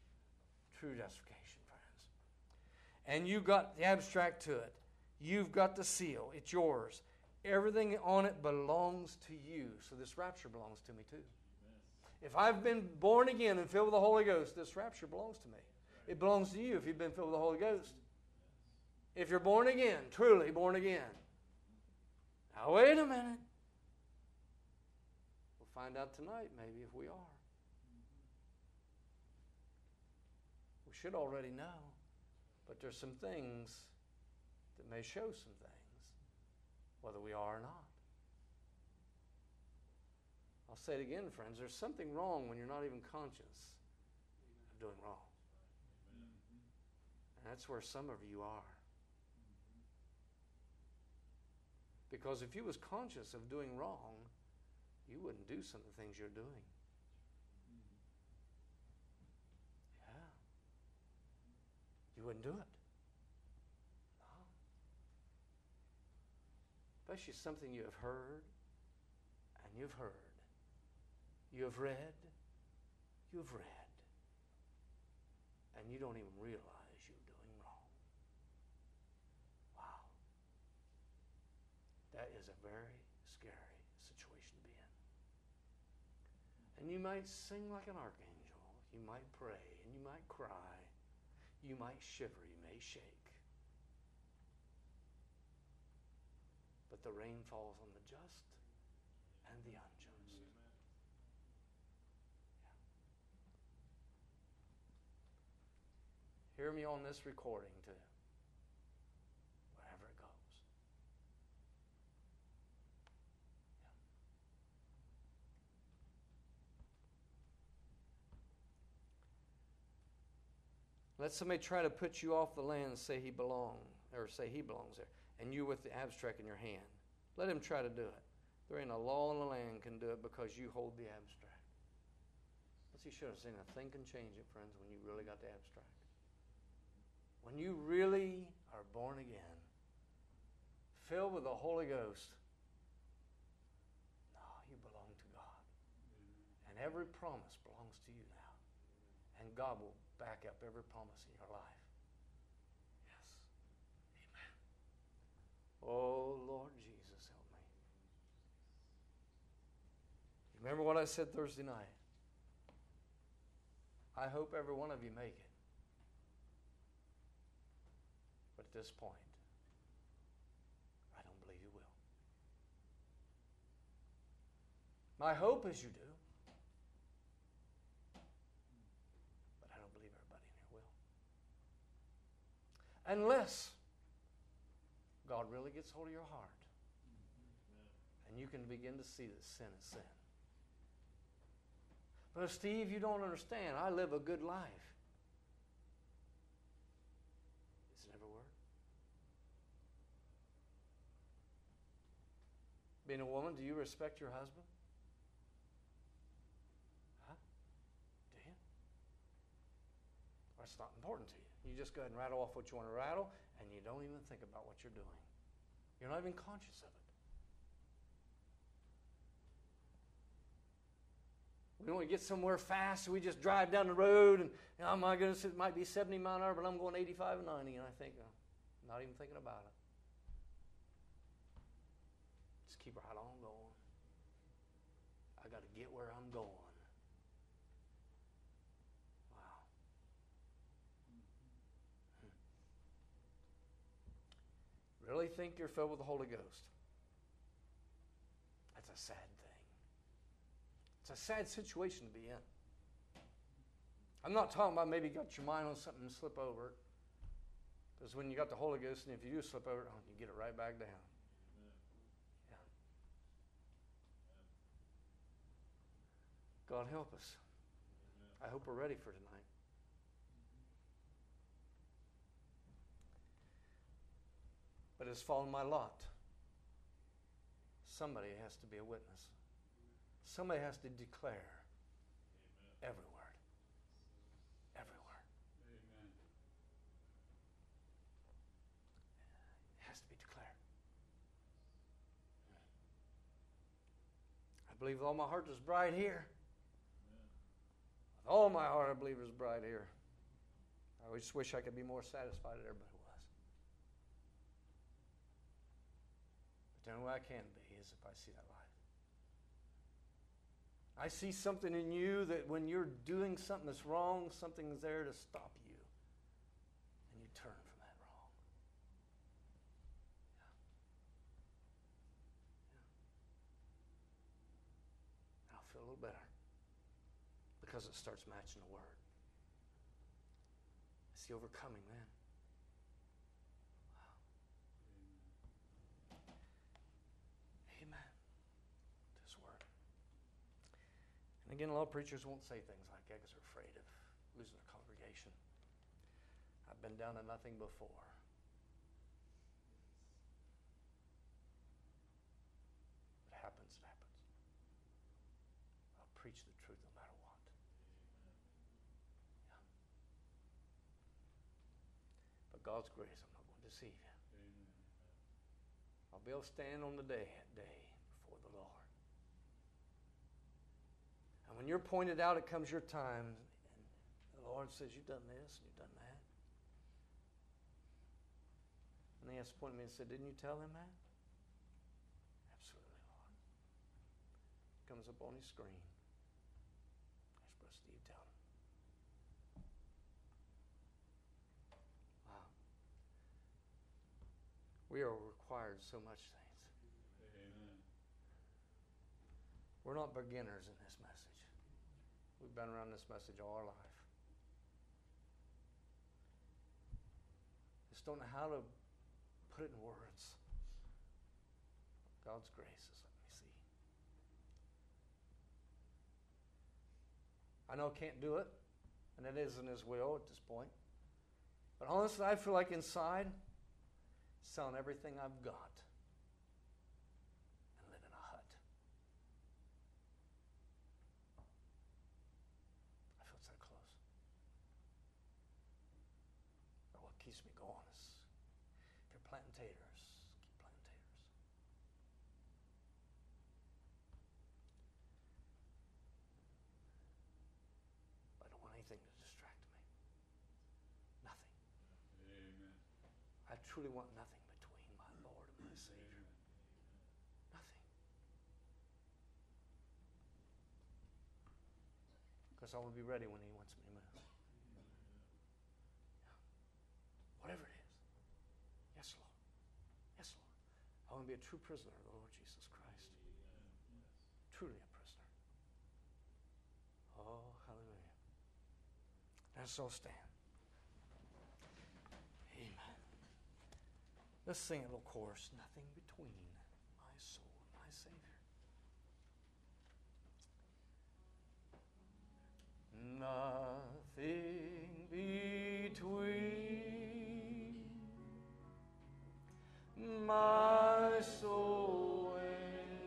True justification, friends. And you got the abstract to it. You've got the seal. It's yours. Everything on it belongs to you. So this rapture belongs to me too. Amen. If I've been born again and filled with the Holy Ghost, this rapture belongs to me. It belongs to you if you've been filled with the Holy Ghost. If you're born again, truly born again. Now wait a minute. We'll find out tonight maybe if we are. We should already know. But there's some things that may show some things, whether we are or not. I'll say it again, friends. There's something wrong when you're not even conscious of doing wrong. And that's where some of you are. Because if you was conscious of doing wrong, you wouldn't do some of the things you're doing. Yeah. You wouldn't do it. No. Especially something you have heard and you've heard. You have read. You have read. And you don't even realize you're doing wrong. Wow. That is a very scary situation to be in. And you might sing like an archangel. You might pray and you might cry. You might shiver. You may shake. But the rain falls on the just and the unjust. Yeah. Hear me on this recording too. Wherever it goes. Yeah. Let somebody try to put you off the land and say he belongs, or say he belongs there, and you with the abstract in your hand. Let him try to do it. There ain't a law in the land can do it because you hold the abstract. But you should have seen a think and change it, friends, when you really got the abstract. When you really are born again, filled with the Holy Ghost, no, you belong to God. And every promise belongs to you now. And God will back up every promise in your life. Yes. Amen. Oh, Lord Jesus, help me. You remember what I said Thursday night? I hope every one of you make it. But at this point, I don't believe you will. My hope is you do. But I don't believe everybody in here will. Unless God really gets hold of your heart. And you can begin to see that sin is sin. But Steve, you don't understand. I live a good life. Is it every word? Being a woman, do you respect your husband? Huh? Do you? Or it's not important to you. You just go ahead and rattle off what you want to rattle, and you don't even think about what you're doing. You're not even conscious of it. We don't want to get somewhere fast, so we just drive down the road, and oh my goodness, it might be seventy miles an hour, but I'm going eighty-five and ninety, and I think, oh, not even thinking about it. Just keep right on going. I got to get where I'm going. Wow. Hmm. Really think you're filled with the Holy Ghost? That's a sad thing. It's a sad situation to be in. I'm not talking about maybe you got your mind on something and slip over it. Because when you got the Holy Ghost, and if you do slip over it, oh, you get it right back down. Amen. Yeah. God help us. Amen. I hope we're ready for tonight. But it's fallen my lot. Somebody has to be a witness. Somebody has to declare Amen. every word. Every word. Amen. It has to be declared. I believe with all my heart there's bride here. Amen. With all my heart I believe there's bride here. I just wish I could be more satisfied that everybody was. But the only way I can be is if I see that life. I see something in you that when you're doing something that's wrong, something's there to stop you. And you turn from that wrong. Yeah. Yeah. And I'll feel a little better. Because it starts matching the Word. It's the overcoming then. Wow. Amen. To His Word. And again, a lot of preachers won't say things like that because they're afraid of losing their congregation. I've been down to nothing before. If it happens, it happens. I'll preach the truth no matter what. Yeah. But God's grace, I'm not going to deceive you. Amen. I'll be able to stand on the day, that day before the Lord. And when you're pointed out, it comes your time. And the Lord says, you've done this and you've done that. And they asked point me and said, didn't you tell him that? Absolutely, Lord. Comes up on his screen. That's Brother Steve telling him. Wow. We are required so much things. Amen. We're not beginners in this message. We've been around this message all our life. Just don't know how to put it in words. God's grace is, let me see. I know I can't do it, and it isn't His will at this point. But honestly, I feel like inside, selling everything I've got and live in a hut. I feel so close. But what keeps me going is, if you're planting taters, keep planting taters. I don't want anything to distract me. Nothing. Amen. I truly want nothing between my Lord and my Savior. Amen. Nothing. Because I want to be ready when He wants me to move. Yeah. Whatever it is. Yes, Lord. Yes, Lord. I want to be a true prisoner of the Lord Jesus Christ. Yes. Truly a prisoner. Oh, hallelujah. Let's all stand. Amen. Let's sing a little chorus. Nothing between my soul and my Savior. Nothing between my soul and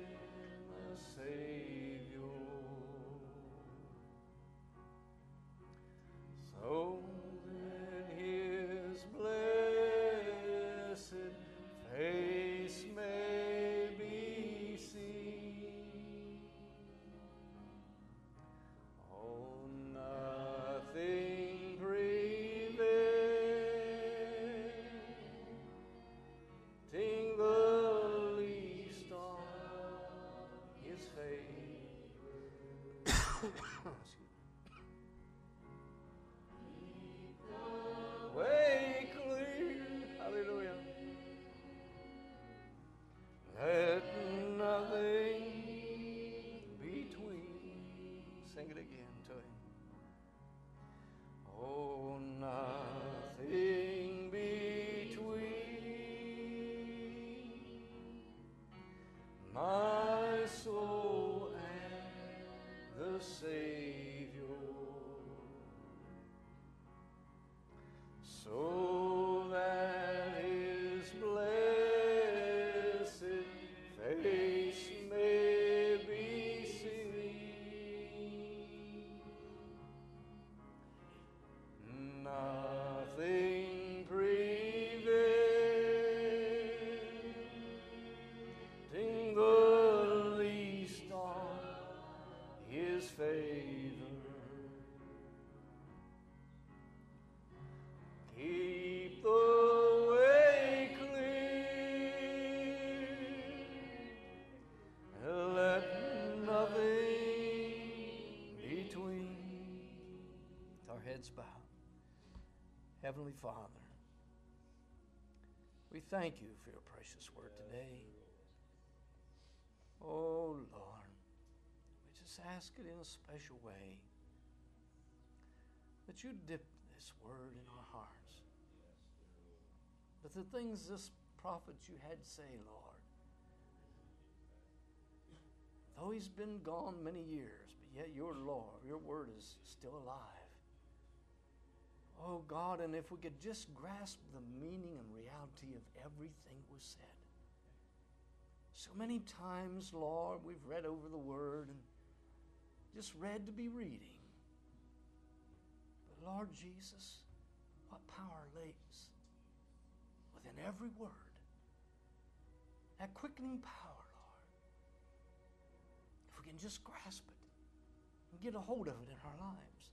With our heads bowed. Heavenly Father, we thank you for your precious word today. Oh, Lord, we just ask it in a special way that you dip this word in our hearts. That the things this prophet you had say, Lord, though he's been gone many years, but yet your Lord, your word is still alive. Oh God, and if we could just grasp the meaning and reality of everything that was said. So many times, Lord, we've read over the word and just read to be reading. But Lord Jesus, what power lays within every word. That quickening power, Lord. If we can just grasp it and get a hold of it in our lives.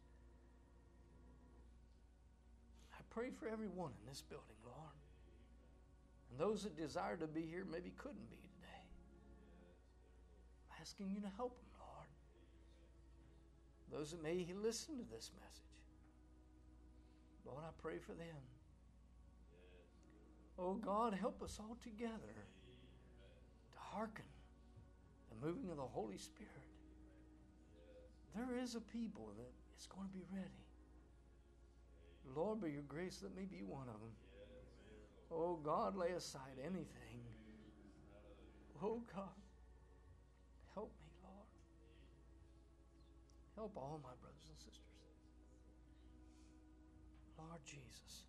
I pray for everyone in this building, Lord. And those that desire to be here maybe couldn't be today. I'm asking you to help them, Lord. Those that may listen to this message. Lord, I pray for them. Oh God, help us all together to hearken the moving of the Holy Spirit. There is a people that is going to be ready. Lord, by your grace, let me be one of them. Oh God, lay aside anything. Oh God, help me, Lord. Help all my brothers and sisters. Lord Jesus,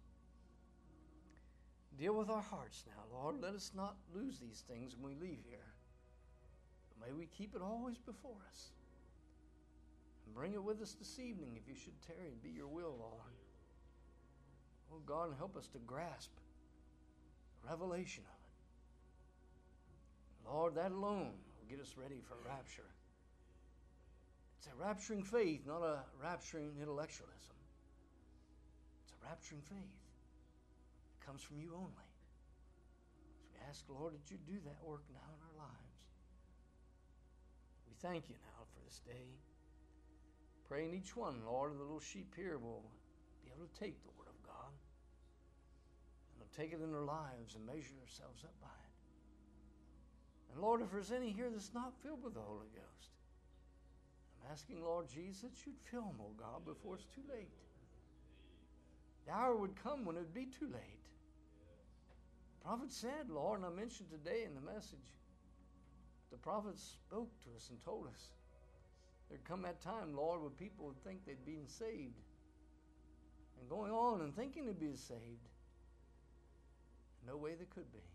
deal with our hearts now, Lord. Let us not lose these things when we leave here. But may we keep it always before us. And bring it with us this evening if you should tarry and be your will, Lord. Oh God, and help us to grasp the revelation of it. Lord, that alone will get us ready for rapture. It's a rapturing faith, not a rapturing intellectualism. It's a rapturing faith. It comes from you only. So we ask, Lord, that you do that work now in our lives. We thank you now for this day. Praying each one, Lord, of the little sheep here will be able to take the Word of God and they'll take it in their lives and measure themselves up by it. And Lord, if there's any here that's not filled with the Holy Ghost, I'm asking, Lord Jesus, that you'd fill them, oh God, before it's too late. The hour would come when it would be too late. The prophet said, Lord, and I mentioned today in the message, the prophet spoke to us and told us there'd come that time, Lord, when people would think they'd been saved and going on and thinking they'd be saved. No way they could be.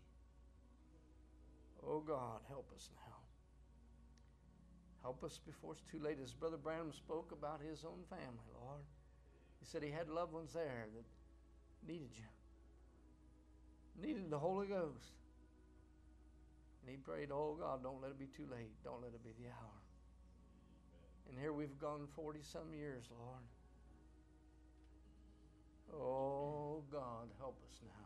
Oh God, help us now. Help us before it's too late. As Brother Branham spoke about his own family, Lord, he said he had loved ones there that needed you, needed the Holy Ghost. And he prayed, oh God, don't let it be too late. Don't let it be the hour. And here we've gone forty-some years, Lord. Oh, God, help us now.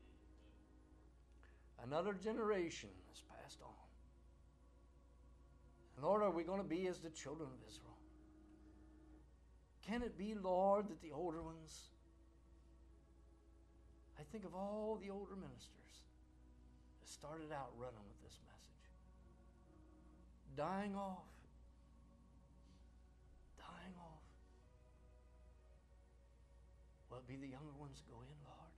Another generation has passed on. And Lord, are we going to be as the children of Israel? Can it be, Lord, that the older ones, I think of all the older ministers that started out running with this message, dying off, dying off. Will it be the younger ones that go in, Lord?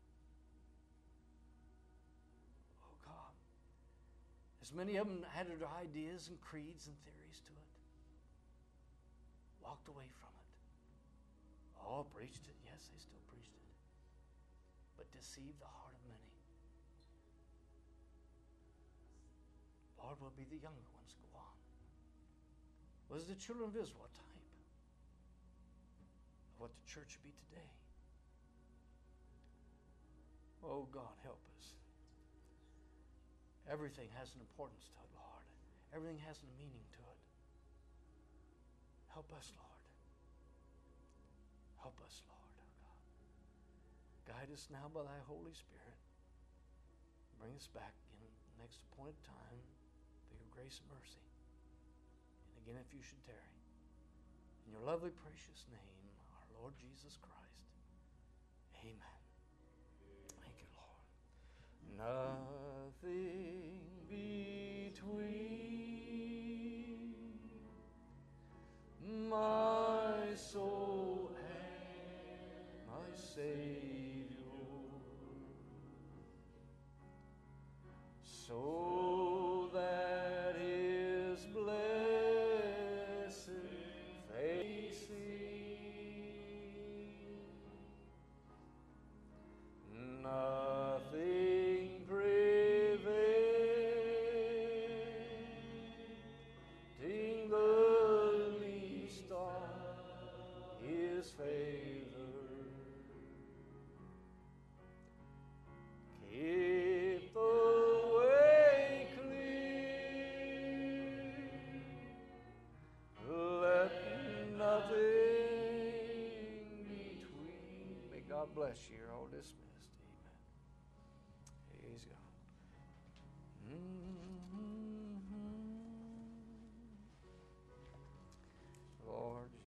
Oh, God. As many of them had their ideas and creeds and theories to it, walked away from it. Oh, preached it. Yes, they still preached it. But deceived the heart of many. Lord, will it be the younger ones go on? Was the children of Israel a type of what the church should be today? Oh, God, help us. Everything has an importance to it, Lord. Everything has a meaning to it. Help us, Lord. Help us, Lord, oh God. Guide us now by thy Holy Spirit. Bring us back in the next appointed time for your grace and mercy. And again, if you should tarry. In your lovely, precious name, our Lord. Lord Jesus Christ. Amen. Thank you, Lord. Nothing between my soul and my Savior, so that His blessed face see. Nothing preventing the least of His favor. Keep the way clear. Let nothing between. May God bless you. You're all dismissed. Amen. Praise God.